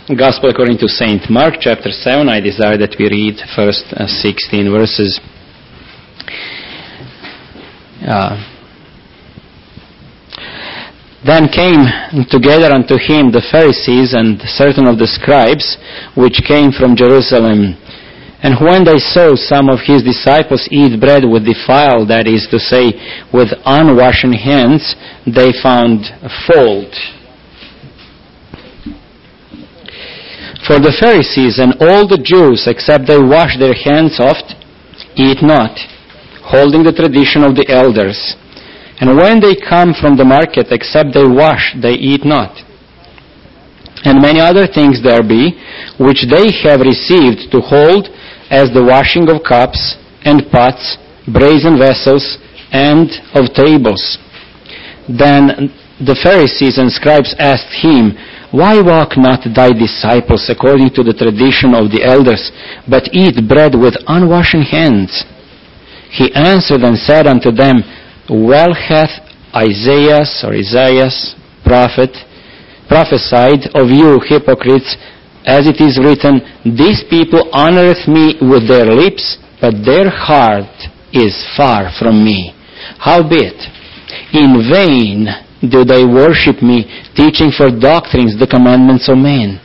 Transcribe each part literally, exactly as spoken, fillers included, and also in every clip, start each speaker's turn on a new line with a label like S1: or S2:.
S1: Gospel according to Saint Mark, chapter seven. I desire that we read first uh, sixteen verses. Uh, then came together unto him the Pharisees and certain of the scribes, which came from Jerusalem. And when they saw some of his disciples eat bread with defiled, that is to say, with unwashen hands, they found fault. For the Pharisees and all the Jews, except they wash their hands oft, eat not, holding the tradition of the elders. And when they come from the market, except they wash, they eat not. And many other things there be, which they have received to hold, as the washing of cups and pots, brazen vessels, and of tables. Then the Pharisees and scribes asked him, Why walk not thy disciples according to the tradition of the elders, but eat bread with unwashen hands? He answered and said unto them, Well hath Isaiah, or Isaiah, prophet, prophesied of you hypocrites, as it is written, These people honoreth me with their lips, but their heart is far from me. Howbeit, in vain do they worship me, teaching for doctrines the commandments of men.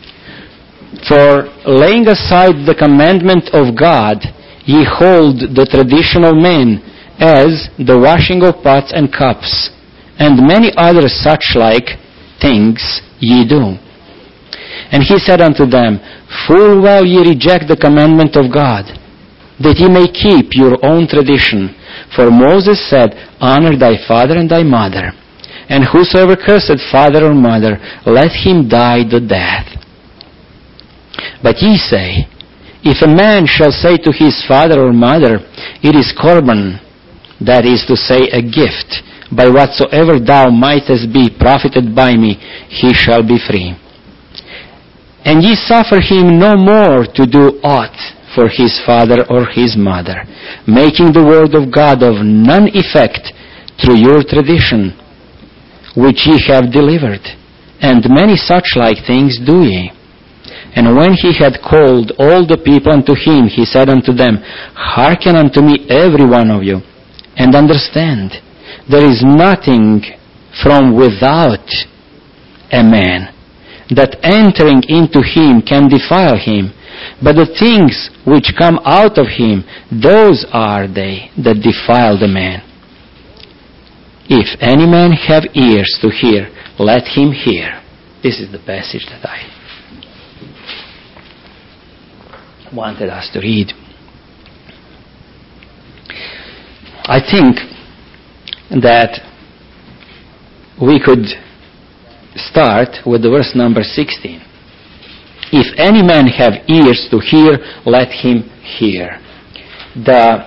S1: For laying aside the commandment of God, ye hold the tradition of men, as the washing of pots and cups, and many other such like things ye do. And he said unto them, Full well ye reject the commandment of God, that ye may keep your own tradition. For Moses said, Honor thy father and thy mother. And whosoever curseth father or mother, let him die the death. But ye say, If a man shall say to his father or mother, It is Corban, that is to say, a gift, by whatsoever thou mightest be profited by me, he shall be free. And ye suffer him no more to do aught for his father or his mother, making the word of God of none effect through your tradition, which ye have delivered, and many such like things do ye. And when he had called all the people unto him, he said unto them, Hearken unto me every one of you, and understand, there is nothing from without a man, that entering into him can defile him, but the things which come out of him, those are they that defile the man. If any man have ears to hear, let him hear. This is the passage that I wanted us to read. I think that we could start with the verse number sixteen. If any man have ears to hear, let him hear. The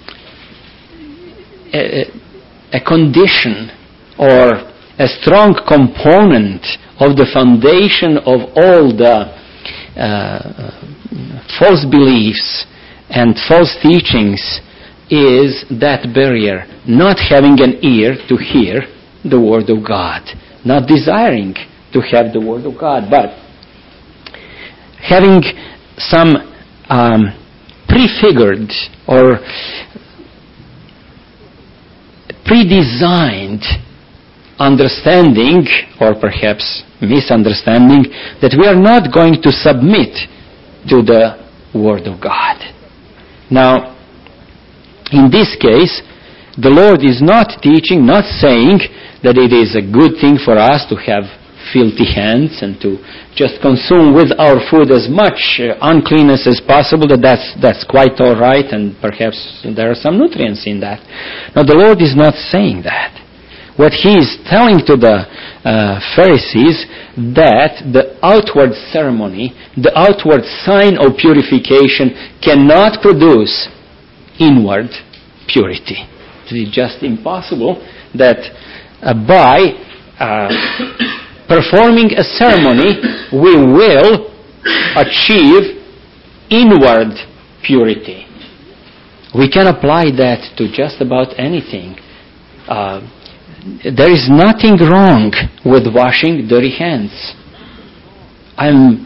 S1: a, a condition or a strong component of the foundation of all the uh, false beliefs and false teachings is that barrier, not having an ear to hear the Word of God, not desiring to have the Word of God, but having some um, prefigured or pre-designed understanding, or perhaps misunderstanding, that we are not going to submit to the Word of God. Now, in this case, the Lord is not teaching, not saying that it is a good thing for us to have filthy hands and to just consume with our food as much uh, uncleanness as possible, that that's, that's quite all right, and perhaps there are some nutrients in that. Now, the Lord is not saying that. What He is telling to the uh, Pharisees, that the outward ceremony, the outward sign of purification cannot produce inward purity. It is just impossible that uh, by uh, performing a ceremony we will achieve inward purity. We can apply that to just about anything. Uh, there is nothing wrong with washing dirty hands. I'm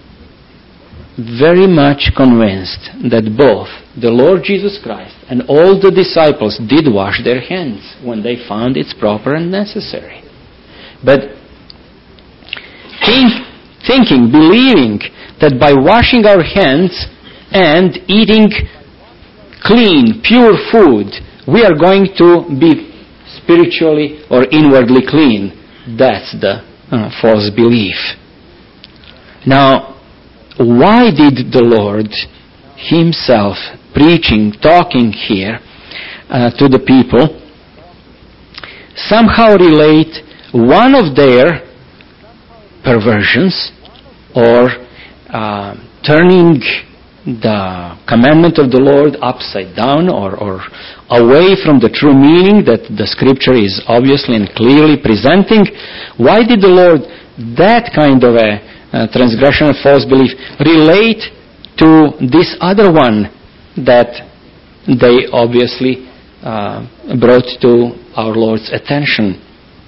S1: very much convinced that both the Lord Jesus Christ and all the disciples did wash their hands when they found it's proper and necessary. But think, thinking, believing that by washing our hands and eating clean, pure food, we are going to be spiritually or inwardly clean, that's the uh, false belief. Now, why did the Lord himself, preaching, talking here uh, to the people, somehow relate one of their perversions or uh, turning the commandment of the Lord upside down or, or away from the true meaning that the Scripture is obviously and clearly presenting? Why did the Lord that kind of a Uh, transgression of false belief relate to this other one that they obviously uh, brought to our Lord's attention?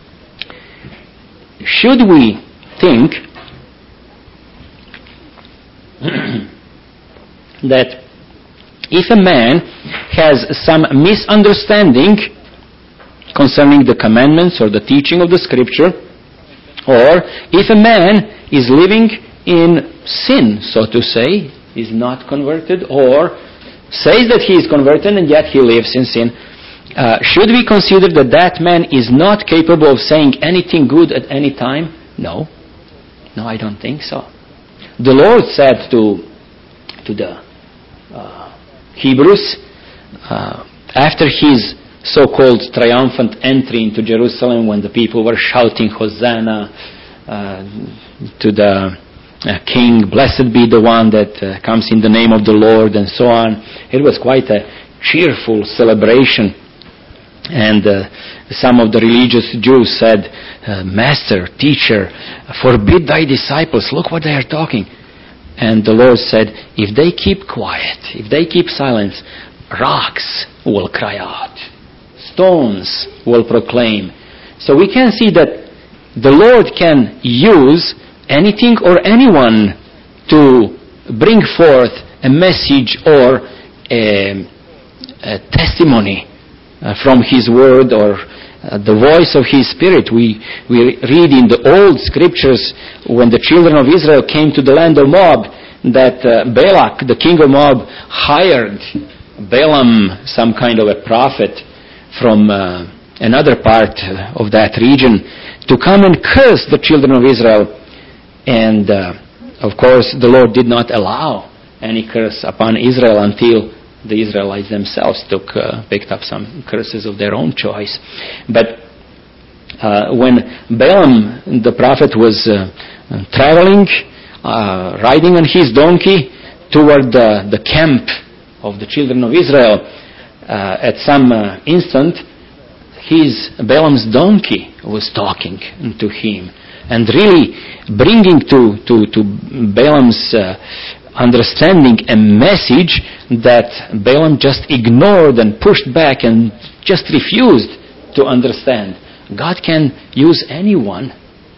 S1: Should we think that if a man has some misunderstanding concerning the commandments or the teaching of the Scripture, or if a man is living in sin, so to say, is not converted, or says that he is converted and yet he lives in sin, uh, should we consider that that man is not capable of saying anything good at any time? No. No, I don't think so. The Lord said to, to the uh, Hebrews, uh, after his so-called triumphant entry into Jerusalem, when the people were shouting, Hosanna, uh, to the uh, King, blessed be the one that uh, comes in the name of the Lord, and so on. It was quite a cheerful celebration. And uh, some of the religious Jews said, uh, Master, teacher, forbid thy disciples, look what they are talking. And the Lord said, if they keep quiet, if they keep silence, rocks will cry out. Stones will proclaim. So we can see that the Lord can use anything or anyone to bring forth a message or a, a testimony uh, from His Word or uh, the voice of His Spirit. We, we read in the old Scriptures when the children of Israel came to the land of Moab that uh, Balak, the king of Moab, hired Balaam, some kind of a prophet from uh, another part of that region, to come and curse the children of Israel. And, uh, of course, the Lord did not allow any curse upon Israel until the Israelites themselves took, uh, picked up some curses of their own choice. But uh, when Balaam, the prophet, was uh, traveling, uh, riding on his donkey toward the, the camp of the children of Israel, uh, at some uh, instant, his Balaam's donkey was talking to him and really bringing to, to, to Balaam's uh, understanding a message that Balaam just ignored and pushed back and just refused to understand. God can use anyone.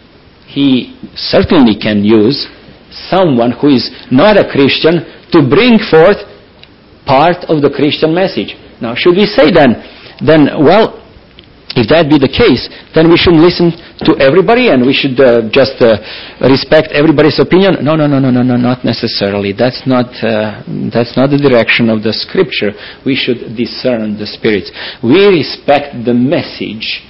S1: He certainly can use someone who is not a Christian to bring forth part of the Christian message. Now, should we say then, then, well, if that be the case, then we should listen to everybody and we should uh, just uh, respect everybody's opinion? No, no, no, no, no, no, not necessarily. That's not uh, that's not the direction of the Scripture. We should discern the spirits. We respect the message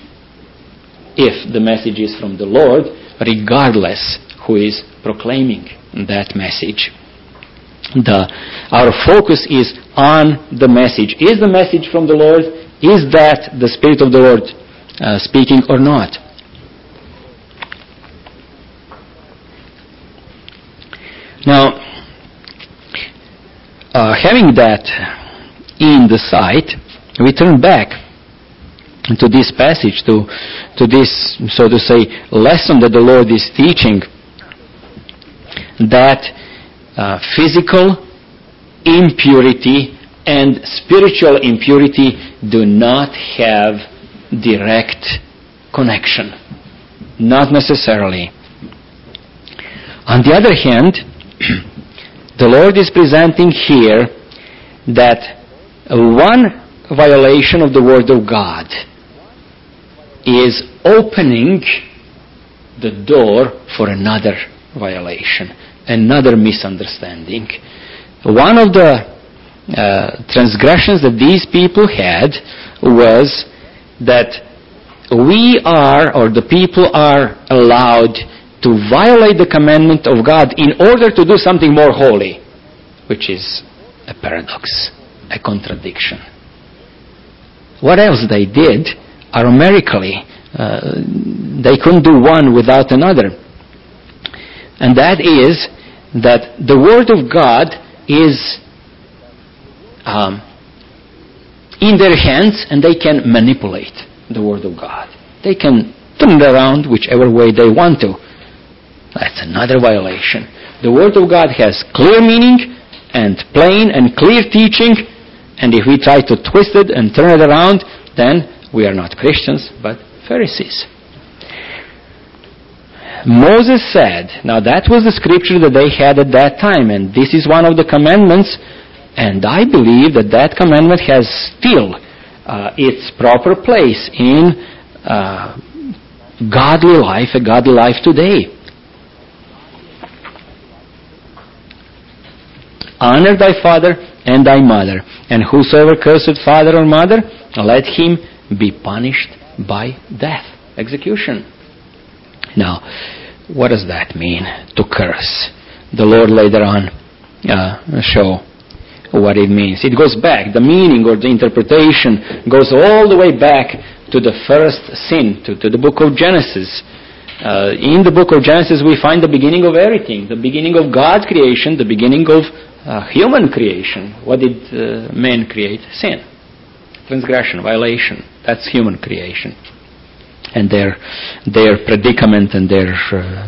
S1: if the message is from the Lord, regardless who is proclaiming that message. The, our focus is on the message. Is the message from the Lord? Is that the Spirit of the Lord uh, speaking or not? Now, uh, having that in the sight, we turn back to this passage, to, to this, so to say, lesson that the Lord is teaching, that uh, physical impurity and spiritual impurity do not have direct connection. Not necessarily. On the other hand, the Lord is presenting here that one violation of the Word of God is opening the door for another violation, another misunderstanding. One of the uh, transgressions that these people had was that we are, or the people are allowed to violate the commandment of God in order to do something more holy, which is a paradox, a contradiction. What else they did aromatically, uh, they couldn't do one without another. And that is that the Word of God is um, in their hands, and they can manipulate the Word of God. They can turn it around whichever way they want to. That's another violation. The Word of God has clear meaning and plain and clear teaching, and if we try to twist it and turn it around, then we are not Christians, but Pharisees. Moses said, now that was the scripture that they had at that time, and this is one of the commandments, and I believe that that commandment has still uh, its proper place in uh, godly life, a godly life today. Honor thy father and thy mother, and whosoever curseth father or mother, let him be punished by death, execution. Now, what does that mean, to curse? The Lord later on uh, show what it means. It goes back, the meaning or the interpretation goes all the way back to the first sin, to, to the book of Genesis. Uh, in the book of Genesis we find the beginning of everything, the beginning of God's creation, the beginning of uh, human creation. What did uh, man create? Sin, transgression, violation. That's human creation. And their their predicament and their uh,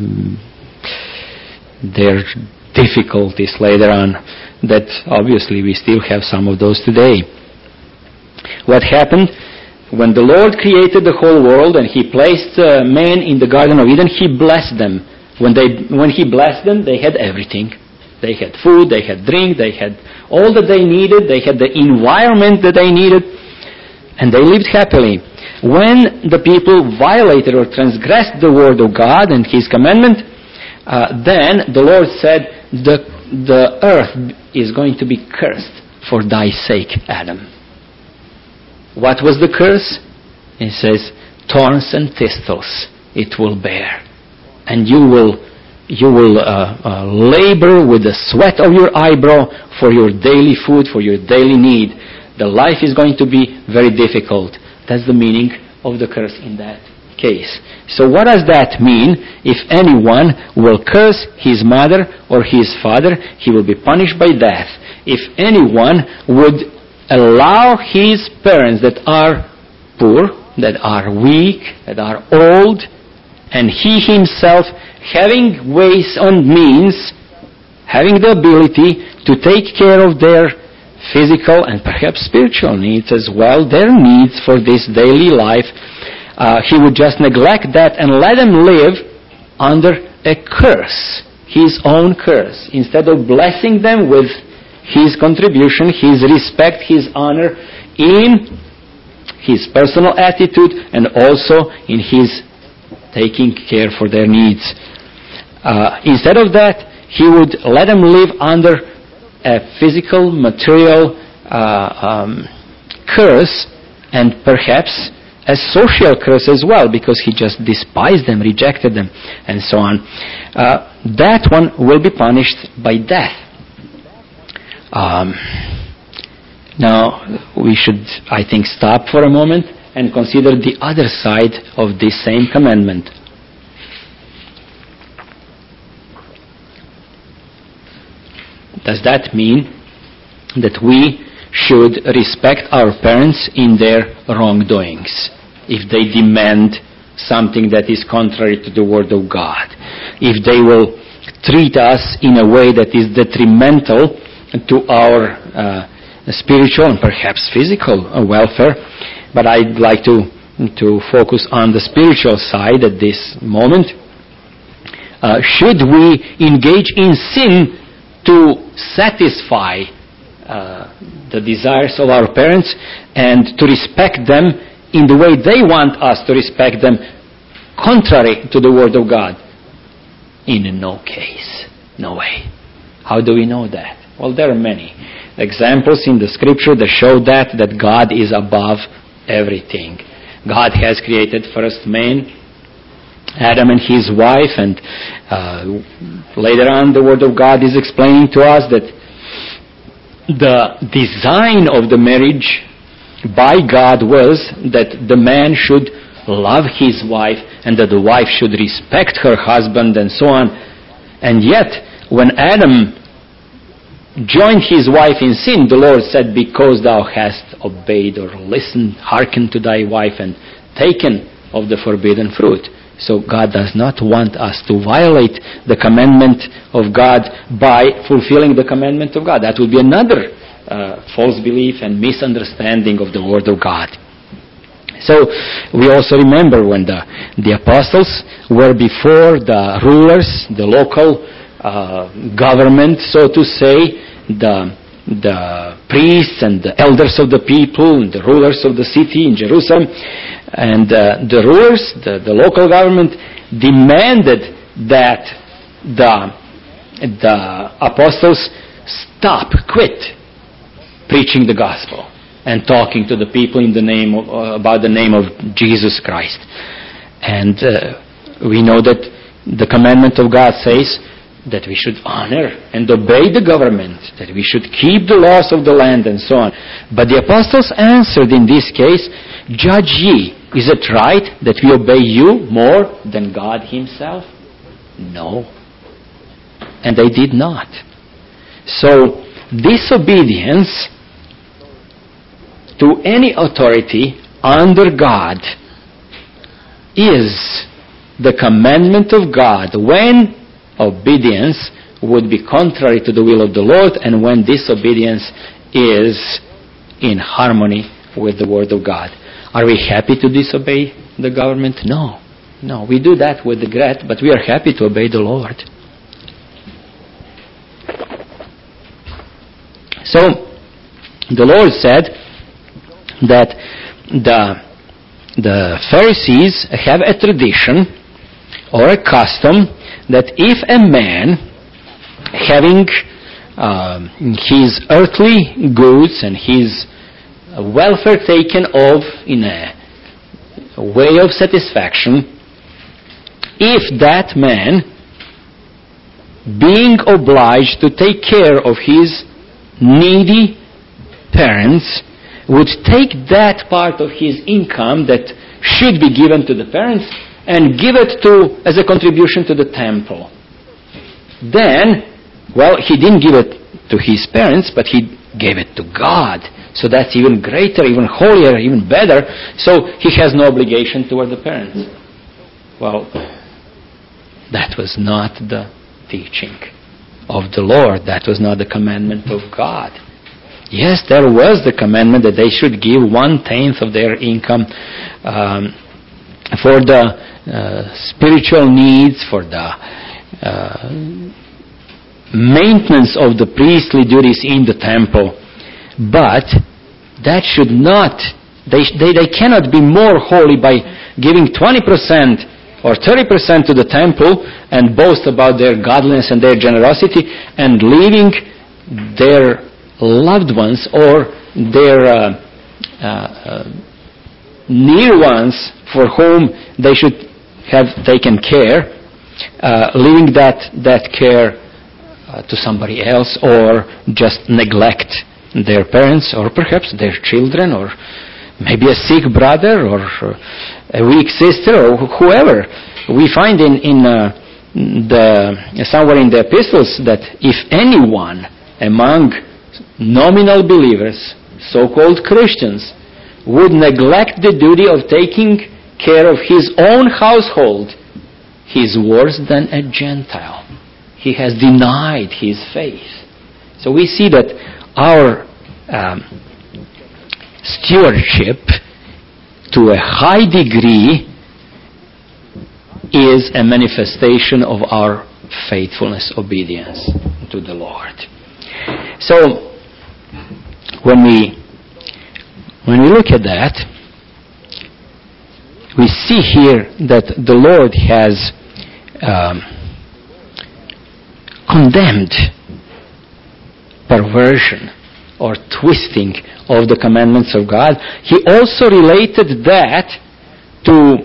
S1: their difficulties later on, that obviously we still have some of those today. What happened? When the Lord created the whole world and He placed uh, man in the Garden of Eden, He blessed them. When they when He blessed them, they had everything. They had food, they had drink, they had all that they needed, they had the environment that they needed, and they lived happily. When the people violated or transgressed the word of God and His commandment, uh, then the Lord said, the, the earth is going to be cursed for thy sake, Adam. What was the curse? It says, thorns and thistles it will bear. And you will you will uh, uh, labor with the sweat of your eyebrow for your daily food, for your daily need. The life is going to be very difficult. That's the meaning of the curse in that case. So what does that mean? If anyone will curse his mother or his father, he will be punished by death. If anyone would allow his parents that are poor, that are weak, that are old, and he himself having ways and means, having the ability to take care of their physical and perhaps spiritual needs as well, their needs for this daily life, uh, he would just neglect that and let them live under a curse, his own curse, instead of blessing them with his contribution, his respect, his honor in his personal attitude and also in his taking care for their needs. Uh, instead of that, he would let them live under a physical, material uh, um, curse, and perhaps a social curse as well, because he just despised them, rejected them, and so on. Uh, that one will be punished by death. Um, now, we should, I think, stop for a moment and consider the other side of this same commandment. Does that mean that we should respect our parents in their wrongdoings if they demand something that is contrary to the Word of God? If they will treat us in a way that is detrimental to our uh, spiritual and perhaps physical welfare? But I'd like to, to focus on the spiritual side at this moment. uh, should we engage in sin to satisfy uh, the desires of our parents and to respect them in the way they want us to respect them, contrary to the Word of God? In no case. No way. How do we know that? Well, there are many examples in the Scripture that show that, that God is above everything. God has created first man, Adam and his wife, and uh, later on the Word of God is explaining to us that the design of the marriage by God was that the man should love his wife and that the wife should respect her husband and so on. And yet, when Adam joined his wife in sin, the Lord said, because thou hast obeyed or listened, hearkened to thy wife and taken of the forbidden fruit. So God does not want us to violate the commandment of God by fulfilling the commandment of God. That would be another uh, false belief and misunderstanding of the Word of God. So we also remember when the, the apostles were before the rulers, the local uh, government, so to say, the the priests and the elders of the people, and the rulers of the city in Jerusalem, and uh, the rulers, the, the local government, demanded that the the apostles stop, quit preaching the gospel and talking to the people in the name of, uh, about the name of Jesus Christ. And uh, we know that the commandment of God says that we should honor and obey the government, that we should keep the laws of the land and so on. But the apostles answered in this case, judge ye, is it right that we obey you more than God himself? No. And they did not. So, disobedience to any authority under God is the commandment of God when obedience would be contrary to the will of the Lord and when disobedience is in harmony with the Word of God. Are we happy to disobey the government? No. No, we do that with regret, but we are happy to obey the Lord. So, the Lord said that the, the Pharisees have a tradition or a custom that if a man having uh, his earthly goods and his welfare taken of in a way of satisfaction, if that man, being obliged to take care of his needy parents, would take that part of his income that should be given to the parents and give it to as a contribution to the temple. Then, well, he didn't give it to his parents, but he gave it to God. So that's even greater, even holier, even better. So he has no obligation toward the parents. Well, that was not the teaching of the Lord. That was not the commandment of God. Yes, there was the commandment that they should give one-tenth of their income um, for the uh, spiritual needs, for the uh, maintenance of the priestly duties in the temple. But that should not, they, they, they cannot be more holy by giving twenty percent or thirty percent to the temple and boast about their godliness and their generosity and leaving their loved ones or their uh, uh, uh, near ones for whom they should have taken care, uh, leaving that, that care uh, to somebody else or just neglect their parents or perhaps their children or maybe a sick brother or a weak sister or whoever. We find in, in uh, the somewhere in the epistles that if anyone among nominal believers, so-called Christians, would neglect the duty of taking care of his own household, he is worse than a Gentile. He has denied his faith. So we see that our um, stewardship to a high degree is a manifestation of our faithfulness, obedience to the Lord. So, when we when we look at that, we see here that the Lord has um, condemned perversion or twisting of the commandments of God. He also related that to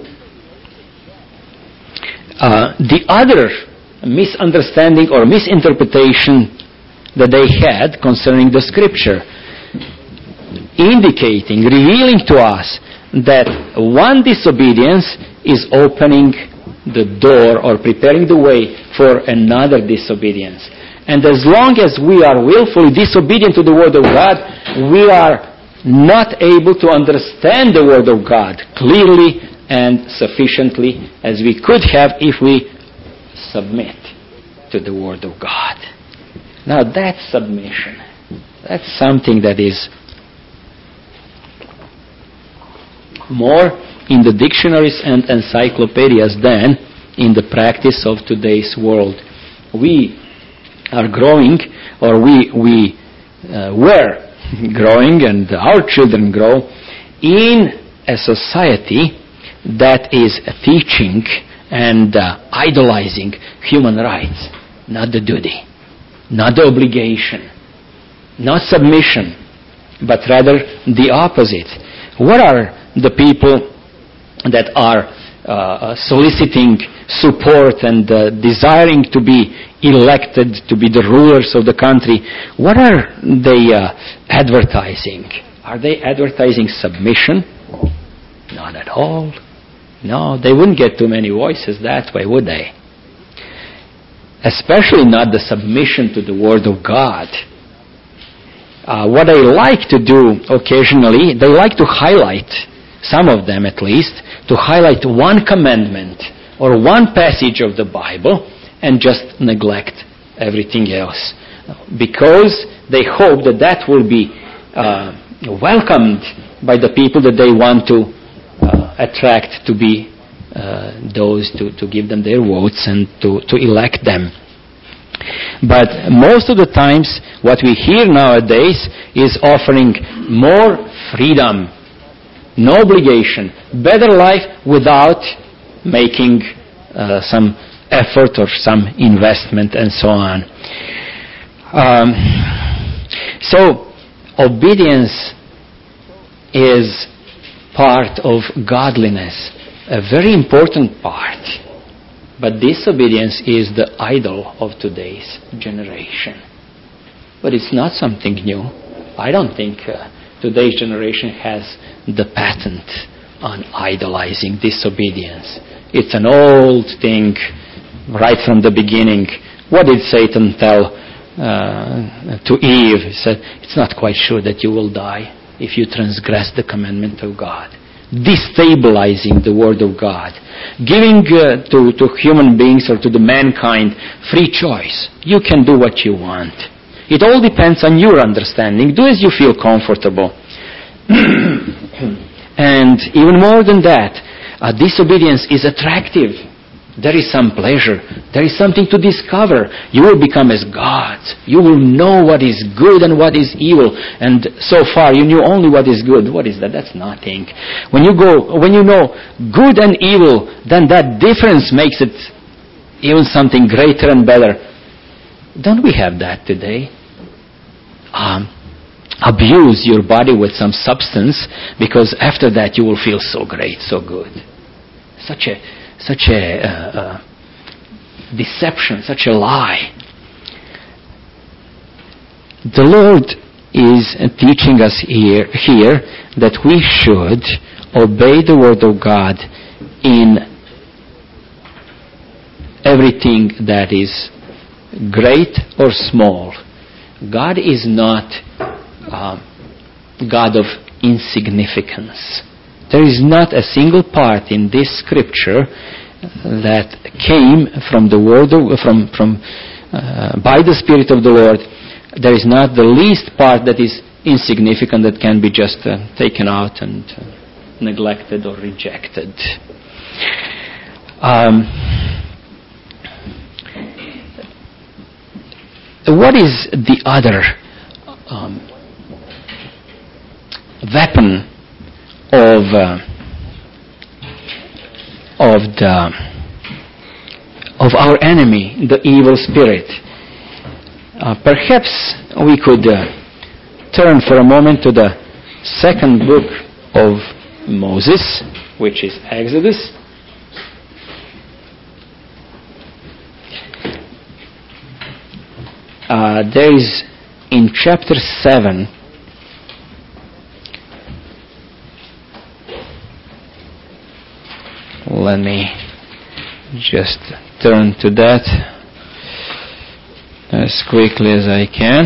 S1: uh, the other misunderstanding or misinterpretation that they had concerning the Scripture, indicating, revealing to us that one disobedience is opening the door or preparing the way for another disobedience. And as long as we are willfully disobedient to the Word of God, we are not able to understand the Word of God clearly and sufficiently as we could have if we submit to the Word of God. Now that's submission. That's something that is more in the dictionaries and encyclopedias than in the practice of today's world. We are growing, or we we uh, were growing, and our children grow in a society that is teaching and uh, idolizing human rights, not the duty, not the obligation, not submission, but rather the opposite. What are the people that are uh, soliciting support and uh, desiring to be elected to be the rulers of the country? What are they uh, advertising? Are they advertising submission? Not at all. No, they wouldn't get too many voices that way, would they? Especially not the submission to the Word of God. Uh, what they like to do occasionally, they like to highlight, some of them at least, to highlight one commandment or one passage of the Bible and just neglect everything else. Because they hope that that will be uh, welcomed by the people that they want to uh, attract to be uh, those to, to give them their votes and to, to elect them. But most of the times, what we hear nowadays is offering more freedom, no obligation, better life without making uh, some effort or some investment and so on. Um, so, obedience is part of godliness, a very important part. But disobedience is the idol of today's generation. But it's not something new. I don't think uh, today's generation has the patent on idolizing disobedience. It's an old thing right from the beginning. What did Satan tell uh, to Eve? He said, it's not quite sure that you will die if you transgress the commandment of God. Destabilizing the Word of God. Giving uh, to, to human beings or to the mankind free choice. You can do what you want. It all depends on your understanding. Do as you feel comfortable. And even more than that, uh, disobedience is attractive. There is some pleasure. There is something to discover. You will become as gods. You will know what is good and what is evil. And so far you knew only what is good. What is that? That's nothing. When you go, when you know good and evil, then that difference makes it even something greater and better. Don't we have that today? Um, abuse your body with some substance because after that you will feel so great, so good. Such a Such a uh, uh, deception, such a lie. The Lord is teaching us here, here that we should obey the Word of God in everything that is great or small. God is not uh, God of insignificance. There is not a single part in this scripture that came from the word of, from from uh, by the Spirit of the Lord. There is not the least part that is insignificant that can be just uh, taken out and uh, neglected or rejected. Um, what is the other um, weapon of uh, of the of our enemy, the evil spirit? Uh, perhaps we could uh, turn for a moment to the second book of Moses, which is Exodus. Uh, there is in chapter seven, let me just turn to that as quickly as I can.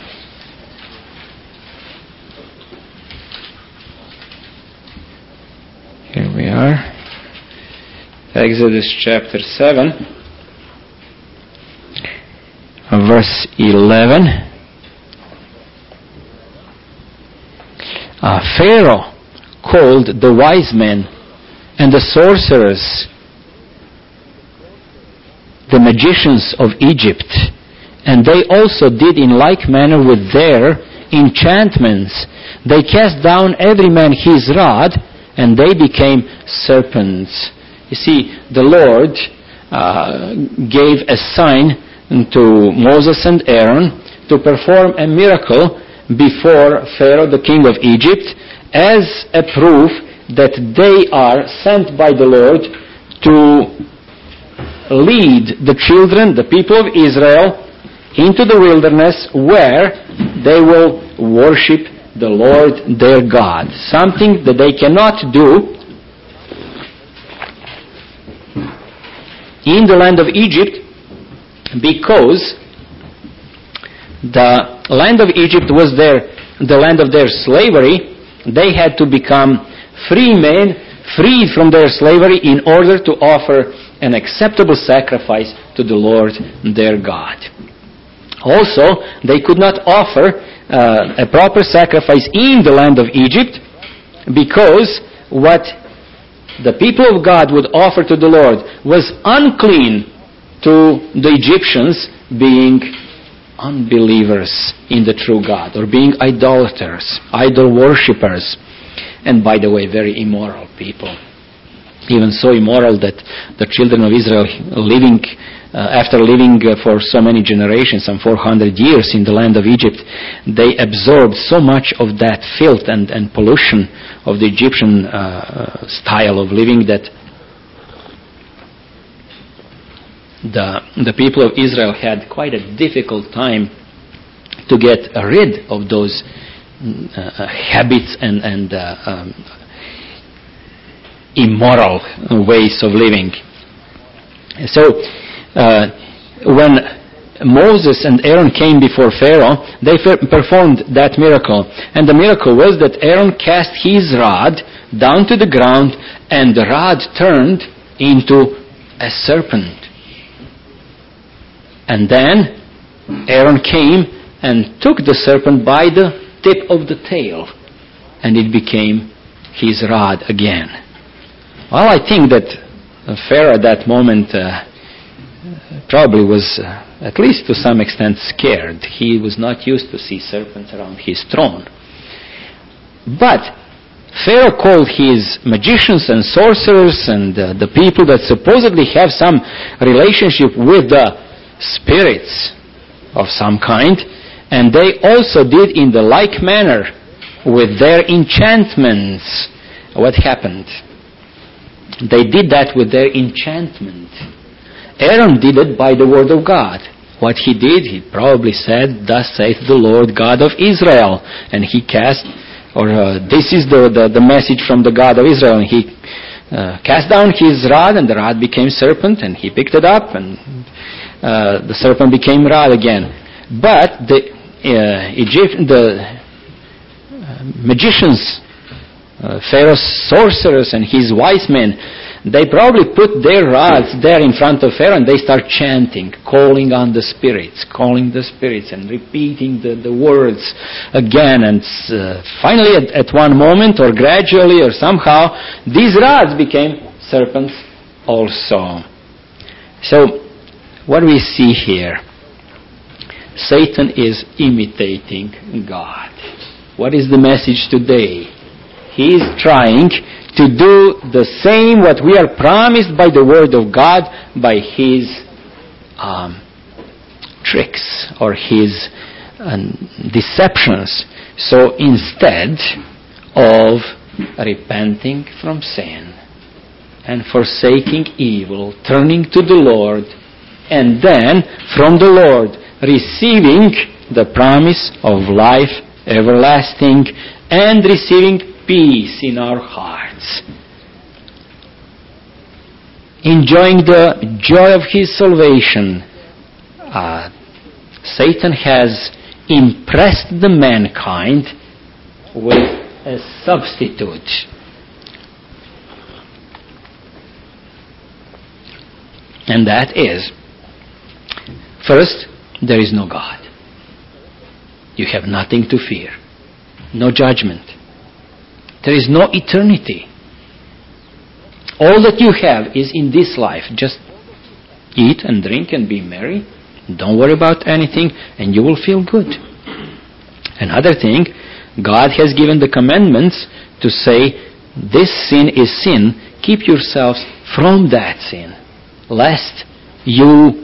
S1: Here we are. Exodus chapter seven, verse eleven. Uh, Pharaoh called the wise men and the sorcerers, the magicians of Egypt, and they also did in like manner with their enchantments. They cast down every man his rod, and they became serpents. You see, the Lord uh, gave a sign to Moses and Aaron to perform a miracle before Pharaoh, the king of Egypt, as a proof that they are sent by the Lord to lead the children, the people of Israel, into the wilderness where they will worship the Lord their God. Something that they cannot do in the land of Egypt, because the land of Egypt was their, the land of their slavery. They had to become free men, freed from their slavery, in order to offer an acceptable sacrifice to the Lord their God. Also, they could not offer uh, a proper sacrifice in the land of Egypt, because what the people of God would offer to the Lord was unclean to the Egyptians, being unbelievers in the true God, or being idolaters, idol worshippers, and by the way, very immoral people. Even so immoral that the children of Israel, living uh, after living uh, for so many generations, some four hundred years in the land of Egypt, they absorbed so much of that filth and, and pollution of the Egyptian uh, style of living that the, the people of Israel had quite a difficult time to get rid of those uh, habits and, and uh, um, immoral ways of living. So, uh, when Moses and Aaron came before Pharaoh, they fer- performed that miracle. And the miracle was that Aaron cast his rod down to the ground, and the rod turned into a serpent. And then Aaron came and took the serpent by the tip of the tail, and it became his rod again. Well, I think that Pharaoh at that moment uh, probably was, uh, at least to some extent, scared. He was not used to see serpents around his throne. But Pharaoh called his magicians and sorcerers and uh, the people that supposedly have some relationship with the spirits of some kind, and they also did in the like manner with their enchantments. What happened? They did that with their enchantment. Aaron did it by the word of God. What he did, he probably said, "Thus saith the Lord God of Israel," and he cast, or uh, this is the, the, the message from the God of Israel, and he uh, cast down his rod, and the rod became serpent, and he picked it up, and uh, the serpent became rod again. But the uh, Egypt, the uh, magicians, Uh, Pharaoh's sorcerers and his wise men, they probably put their rods there in front of Pharaoh, and they start chanting, calling on the spirits, calling the spirits, and repeating the, the words again. And uh, finally, at, at one moment, or gradually, or somehow, these rods became serpents also. So, what we see here, Satan is imitating God. What is the message today? He is trying to do the same what we are promised by the Word of God, by his um, tricks or his um, deceptions. So instead of repenting from sin and forsaking evil, turning to the Lord, and then from the Lord receiving the promise of life everlasting and receiving peace in our hearts, enjoying the joy of his salvation, uh, Satan has impressed the mankind with a substitute. And that is, first, there is no God. You have nothing to fear. No judgment. There is no eternity. All that you have is in this life. Just eat and drink and be merry. Don't worry about anything and you will feel good. Another thing, God has given the commandments to say, this sin is sin. Keep yourselves from that sin, lest you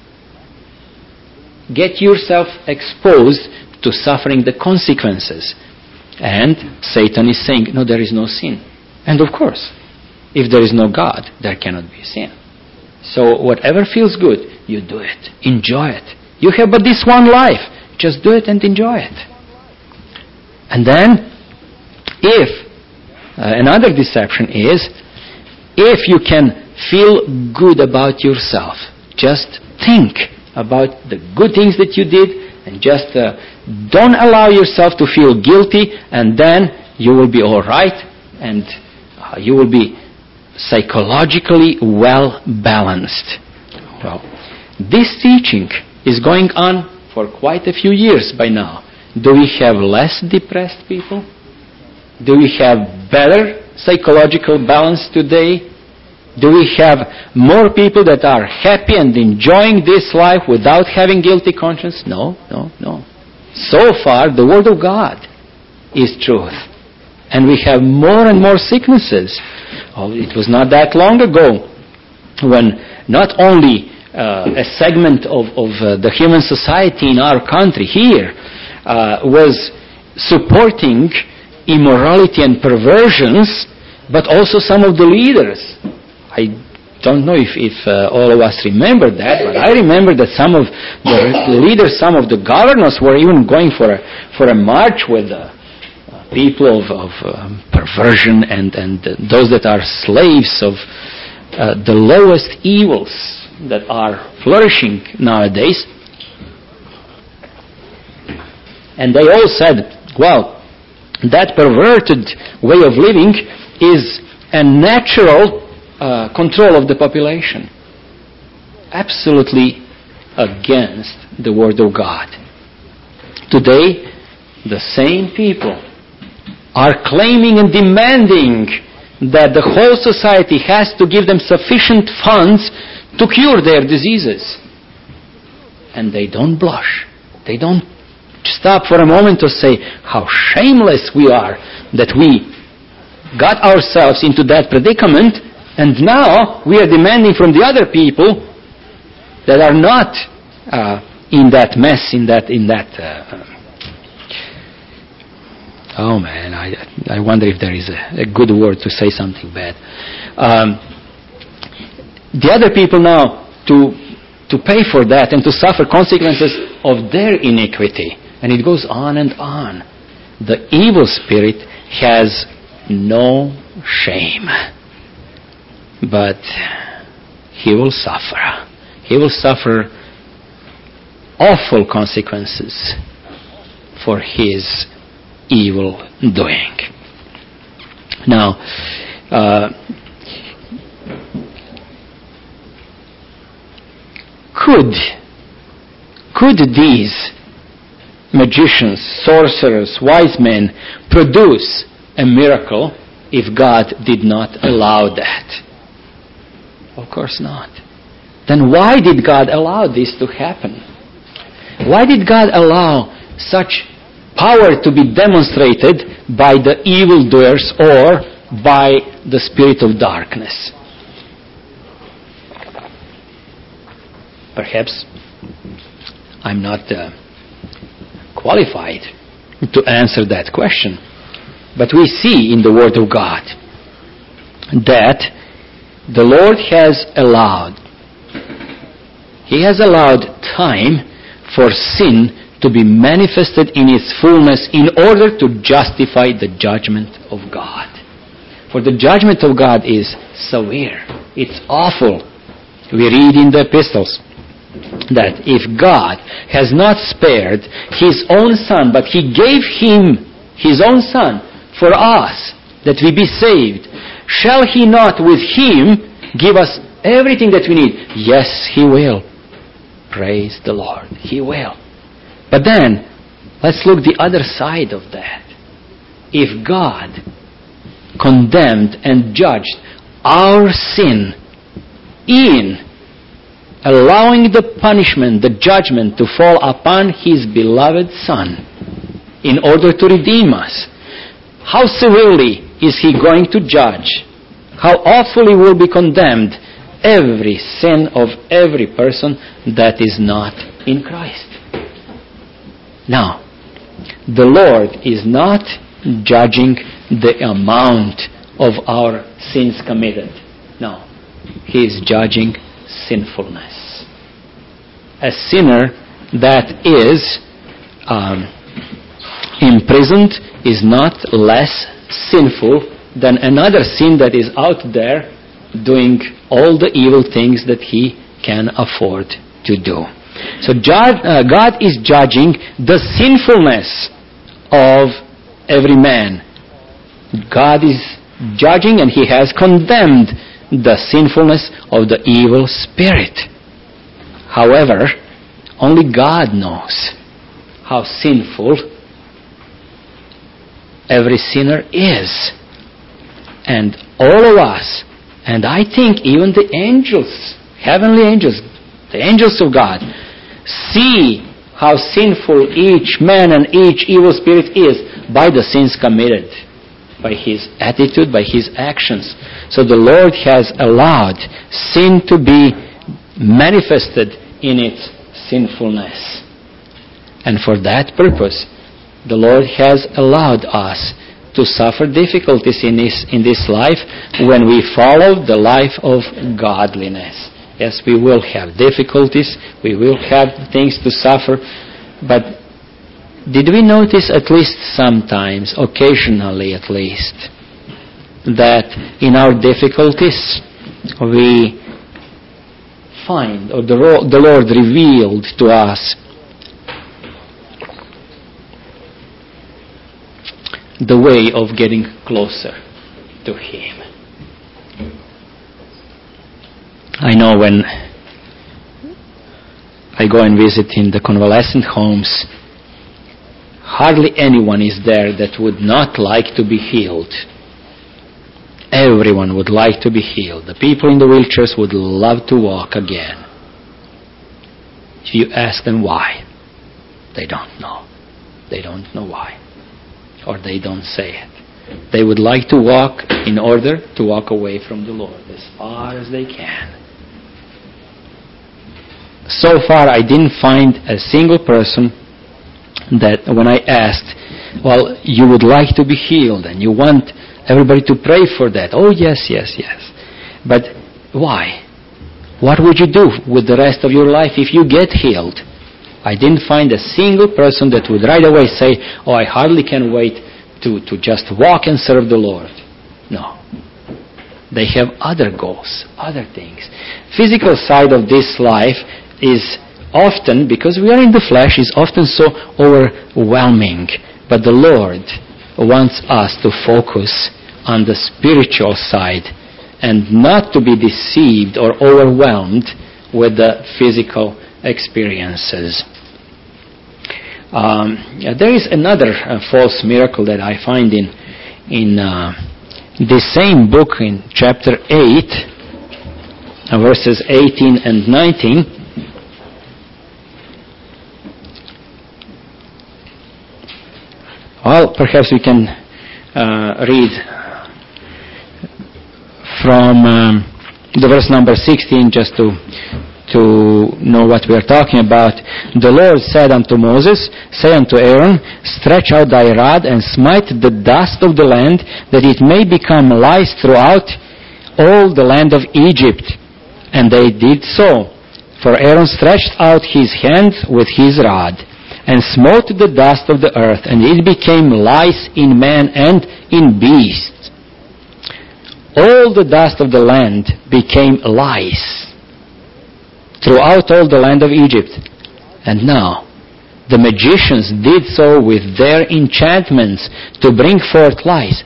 S1: get yourself exposed to suffering the consequences. And Satan is saying, no, there is no sin. And of course, if there is no God, there cannot be sin. So whatever feels good, you do it. Enjoy it. You have but this one life. Just do it and enjoy it. And then, if, uh, another deception is, if you can feel good about yourself, just think about the good things that you did and just uh, don't allow yourself to feel guilty, and then you will be all right and uh, you will be psychologically well balanced. Well, this teaching is going on for quite a few years by now. Do we have less depressed people? Do we have better psychological balance today? Do we have more people that are happy and enjoying this life without having guilty conscience? No, no, no. So far, the Word of God is truth. And we have more and more sicknesses. Oh, it was not that long ago when not only uh, a segment of, of uh, the human society in our country here uh, was supporting immorality and perversions, but also some of the leaders. I don't know if, if uh, all of us remember that, but I remember that some of the leaders, some of the governors were even going for a, for a march with uh, people of, of um, perversion and, and uh, those that are slaves of uh, the lowest evils that are flourishing nowadays. And they all said, well, that perverted way of living is a natural Uh, control of the population. Absolutely against the Word of God. Today, the same people are claiming and demanding that the whole society has to give them sufficient funds to cure their diseases. And they don't blush. They don't stop for a moment to say how shameless we are that we got ourselves into that predicament. And now we are demanding from the other people that are not uh, in that mess, in that, in that. Uh, oh man, I I wonder if there is a, a good word to say something bad. Um, the other people now to to pay for that and to suffer consequences of their iniquity, and it goes on and on. The evil spirit has no shame. But he will suffer. He will suffer awful consequences for his evil doing. Now, uh, could could these magicians, sorcerers, wise men produce a miracle if God did not allow that? Of course not. Then why did God allow this to happen? Why did God allow such power to be demonstrated by the evildoers or by the spirit of darkness? Perhaps I'm not uh, qualified to answer that question. But we see in the Word of God that the Lord has allowed, He has allowed time for sin to be manifested in its fullness in order to justify the judgment of God. For the judgment of God is severe. It's awful. We read in the epistles that if God has not spared His own Son, but He gave Him, His own Son, for us, that we be saved, shall He not with Him give us everything that we need? Yes, He will. Praise the Lord. He will. But then, let's look the other side of that. If God condemned and judged our sin in allowing the punishment, the judgment to fall upon His beloved Son in order to redeem us, how severely is He going to judge? How awfully will be condemned every sin of every person that is not in Christ? Now, the Lord is not judging the amount of our sins committed. No. He is judging sinfulness. A sinner that is um, imprisoned is not less sinful than another sin that is out there doing all the evil things that he can afford to do. So uh, God is judging the sinfulness of every man. God is judging, and He has condemned the sinfulness of the evil spirit. However, only God knows how sinful every sinner is. And all of us, and I think even the angels, heavenly angels, the angels of God, see how sinful each man and each evil spirit is by the sins committed, by his attitude, by his actions. So the Lord has allowed sin to be manifested in its sinfulness. And for that purpose, the Lord has allowed us to suffer difficulties in this, in this life when we follow the life of godliness. Yes, we will have difficulties, we will have things to suffer, but did we notice at least sometimes, occasionally at least, that in our difficulties we find, or the, the Lord revealed to us, the way of getting closer to Him? I know when I go and visit in the convalescent homes, hardly anyone is there that would not like to be healed. Everyone would like to be healed. The people in the wheelchairs would love to walk again. If you ask them why, they don't know. They don't know why. Or they don't say it. They would like to walk in order to walk away from the Lord as far as they can. So far, I didn't find a single person that when I asked, well, you would like to be healed and you want everybody to pray for that. Oh, yes, yes, yes. But why? What would you do with the rest of your life if you get healed? I didn't find a single person that would right away say, oh, I hardly can wait to, to just walk and serve the Lord. No. They have other goals, other things. Physical side of this life is often, because we are in the flesh, is often so overwhelming. But the Lord wants us to focus on the spiritual side and not to be deceived or overwhelmed with the physical experiences. Um, there is another uh, false miracle that I find in in uh, this same book in chapter eight, verses eighteen and nineteen. Well, perhaps we can uh, read from um, the verse number sixteen just to to know what we are talking about. The Lord said unto Moses, say unto Aaron, stretch out thy rod and smite the dust of the land, that it may become lice throughout all the land of Egypt. And they did so. For Aaron stretched out his hand with his rod, and smote the dust of the earth, and it became lice in man and in beast. All the dust of the land became lice throughout all the land of Egypt. And now, the magicians did so with their enchantments to bring forth lice.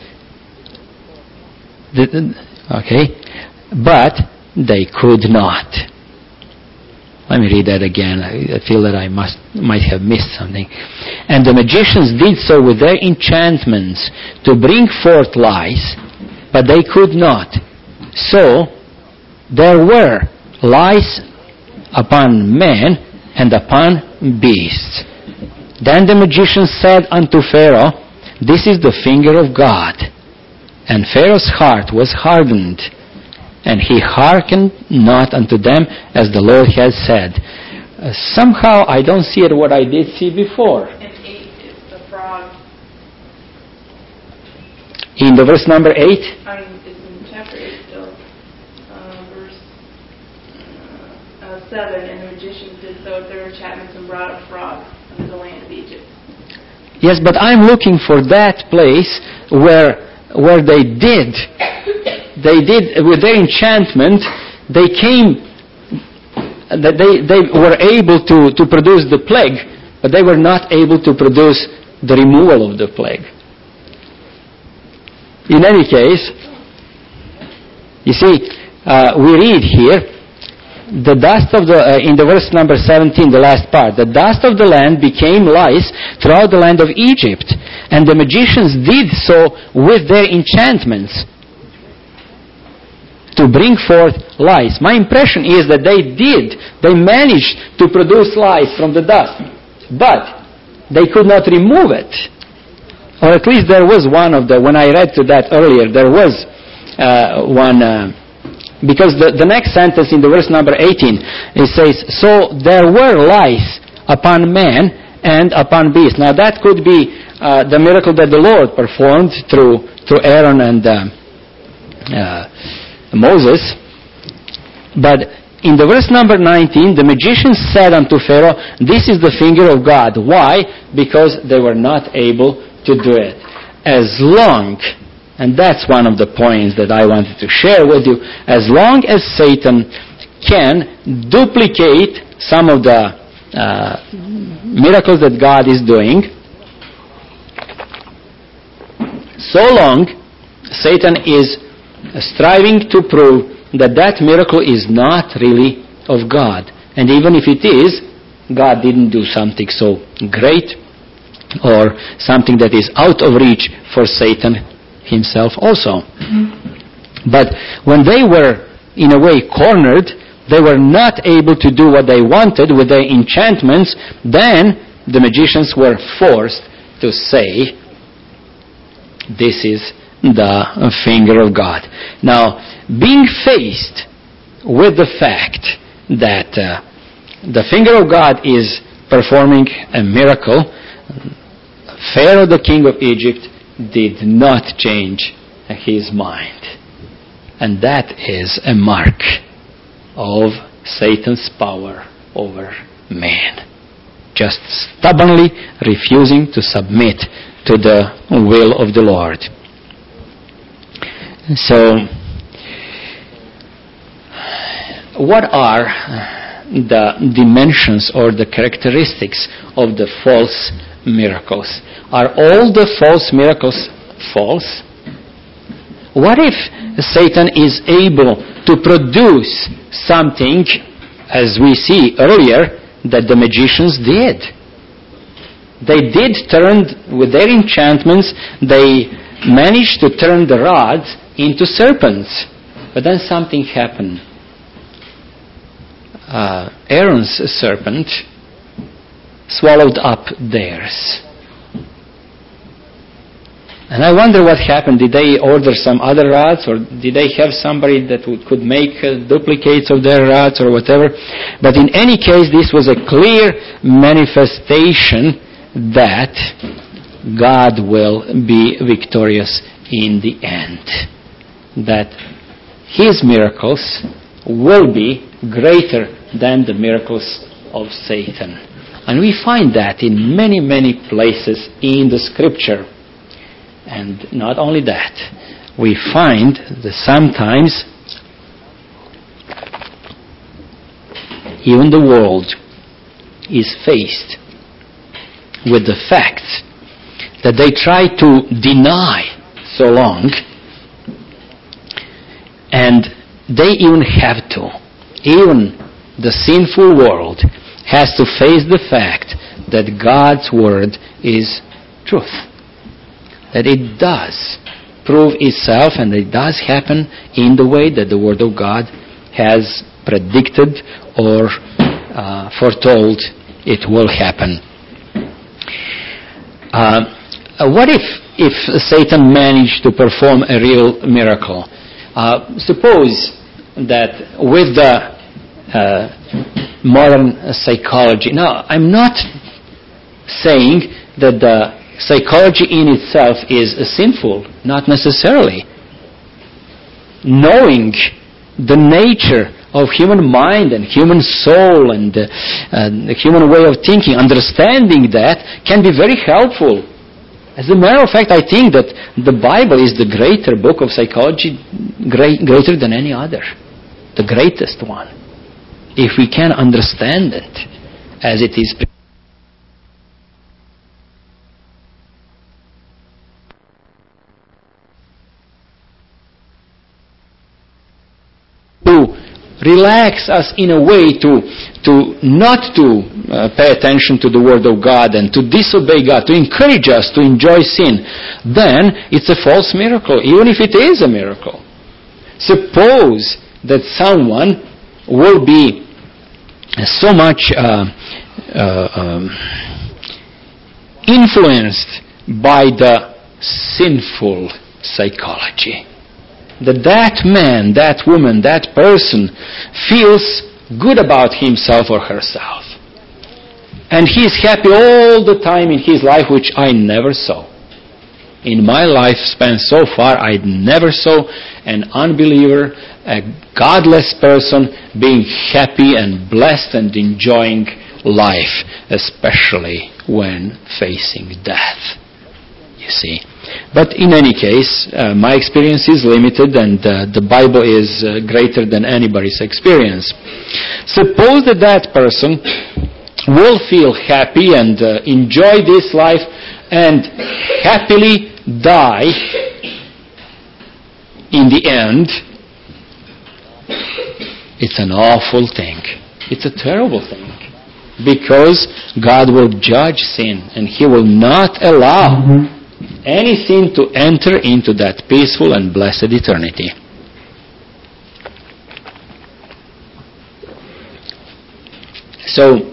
S1: Okay? But they could not. Let me read that again. I feel that I must might have missed something. And the magicians did so with their enchantments to bring forth lice, but they could not. So, there were lice upon man and upon beasts. Then the magician said unto Pharaoh, this is the finger of God. And Pharaoh's heart was hardened, and he hearkened not unto them as the Lord had said. Uh, somehow I don't see it what I did see before.
S2: And eight is the frog.
S1: In the verse number eight?
S2: I mean, it's in chapter eight still. Uh, verse uh, seven, and the magicians did so with their enchantments and brought a frog into the land of Egypt.
S1: Yes, but I'm looking for that place where where they did, they did with their enchantment, they came, that they, they were able to, to produce the plague, but they were not able to produce the removal of the plague. In any case, you see, uh, we read here, the dust of the, uh, in the verse number seventeen, the last part, the dust of the land became lice throughout the land of Egypt, and the magicians did so with their enchantments to bring forth lice. My impression is that they did, they managed to produce lice from the dust, but they could not remove it. Or at least there was one of the, when I read to that earlier, there was uh, one, uh, because the, the next sentence in the verse number eighteen, it says, so there were lice upon man and upon beast. Now that could be uh, the miracle that the Lord performed through through Aaron and uh, uh, Moses. But in the verse number nineteen, the magicians said unto Pharaoh, this is the finger of God. Why? Because they were not able to do it. As long, and that's one of the points that I wanted to share with you, as long as Satan can duplicate some of the uh, miracles that God is doing, so long Satan is striving to prove that that miracle is not really of God. And even if it is, God didn't do something so great or something that is out of reach for Satan himself also. Mm-hmm. But when they were, in a way, cornered, they were not able to do what they wanted with their enchantments, then the magicians were forced to say, this is the finger of God. Now, being faced with the fact that uh, the finger of God is performing a miracle, Pharaoh, the king of Egypt, did not change his mind. And that is a mark of Satan's power over man. Just stubbornly refusing to submit to the will of the Lord. So, what are the dimensions or the characteristics of the false miracles? Are all the false miracles false? What if Satan is able to produce something, as we see earlier, that the magicians did? They did turn, with their enchantments, they managed to turn the rods into serpents. But then something happened. uh, Aaron's serpent swallowed up theirs. And I wonder what happened. Did they order some other rods, or did they have somebody that would, could make uh, duplicates of their rods or whatever? But in any case, this was a clear manifestation that God will be victorious in the end. That His miracles will be greater than the miracles of Satan. And we find that in many, many places in the Scripture. And not only that, we find that sometimes even the world is faced with the fact that they try to deny so long, and they even have to. Even the sinful world has to face the fact that God's Word is truth. That it does prove itself, and it does happen in the way that the Word of God has predicted or uh, foretold it will happen. Uh, what if, if Satan managed to perform a real miracle? Uh, suppose that with the uh, modern psychology. Now, I'm not saying that the psychology in itself is sinful, not necessarily. Knowing the nature of human mind and human soul and uh, uh, the human way of thinking, understanding that can be very helpful. As a matter of fact, I think that the Bible is the greater book of psychology, great, greater than any other, the greatest one. If we can understand it as it is. To relax us in a way to, to not to uh, pay attention to the Word of God and to disobey God, to encourage us to enjoy sin, then it's a false miracle, even if it is a miracle. Suppose that someone will be so much uh, uh, um, influenced by the sinful psychology, that that man, that woman, that person feels good about himself or herself. And he is happy all the time in his life, which I never saw. In my lifespan so far, I never saw an unbeliever, a godless person being happy and blessed and enjoying life, especially when facing death. You see. But in any case, uh, my experience is limited, and uh, the Bible is uh, greater than anybody's experience. Suppose that that person will feel happy and uh, enjoy this life and happily die in the end. It's an awful thing. It's a terrible thing. Because God will judge sin, and He will not allow mm-hmm. any sin to enter into that peaceful and blessed eternity. So,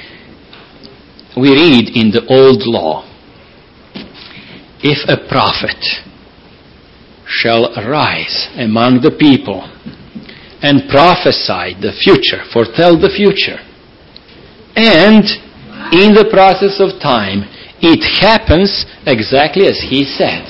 S1: we read in the Old Law, if a prophet shall arise among the people and prophesy the future, foretell the future, and in the process of time, it happens exactly as he said.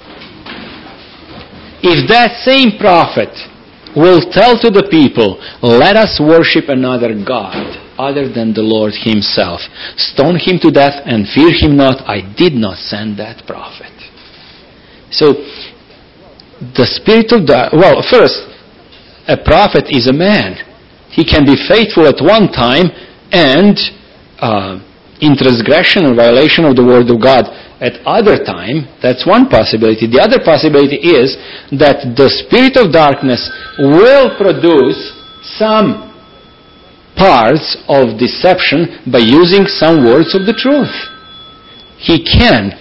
S1: If that same prophet will tell to the people, let us worship another God other than the Lord Himself, stone him to death and fear him not, I did not send that prophet. So, the spirit of the, well, first, a prophet is a man. He can be faithful at one time and uh, in transgression and violation of the Word of God at other time. That's one possibility. The other possibility is that the spirit of darkness will produce some parts of deception by using some words of the truth. He can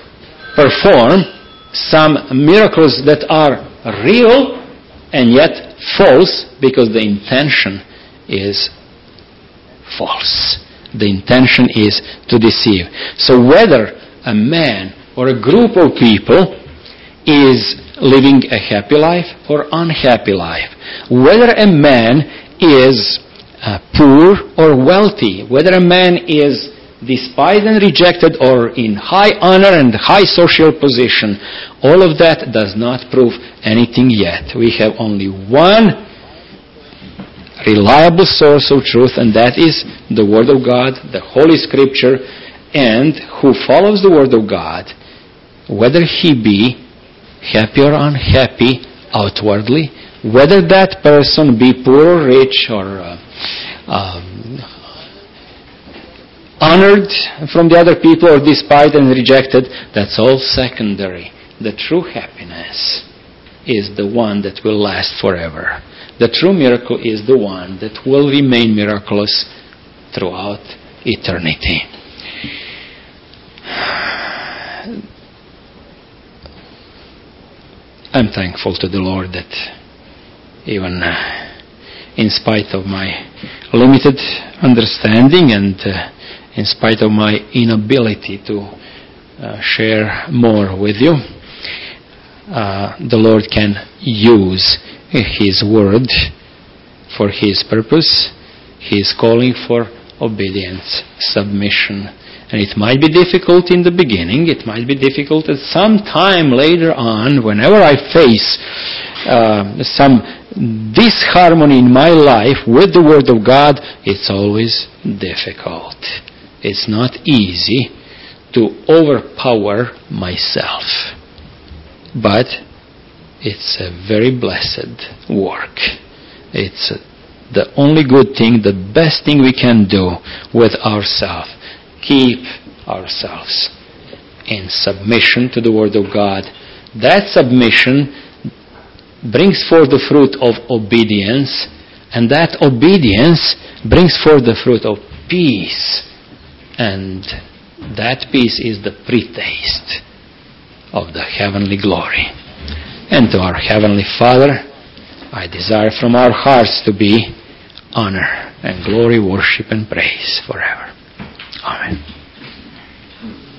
S1: perform some miracles that are real and yet false because the intention is false. The intention is to deceive. So whether a man or a group of people is living a happy life or unhappy life, whether a man is uh, poor or wealthy, whether a man is despised and rejected or in high honor and high social position, all of that does not prove anything yet. We have only one reliable source of truth, and that is the Word of God, the Holy Scripture, and who follows the Word of God, whether he be happy or unhappy outwardly, whether that person be poor or rich or uh, um, honored from the other people or despised and rejected, that's all secondary. The true happiness is the one that will last forever. The true miracle is the one that will remain miraculous throughout eternity. I'm thankful to the Lord that even uh, in spite of my limited understanding and uh, in spite of my inability to uh, share more with you, uh, the Lord can use His Word for His purpose. He is calling for obedience, submission. And it might be difficult in the beginning. It might be difficult at some time later on, whenever I face uh, some disharmony in my life with the Word of God. It's always difficult. It's not easy to overpower myself. But it's a very blessed work. It's the only good thing, the best thing we can do with ourselves. Keep ourselves in submission to the Word of God. That submission brings forth the fruit of obedience, and that obedience brings forth the fruit of peace. And that peace is the pre-taste of the heavenly glory. And to our Heavenly Father, I desire from our hearts to be honor and glory, worship and praise forever. Amen.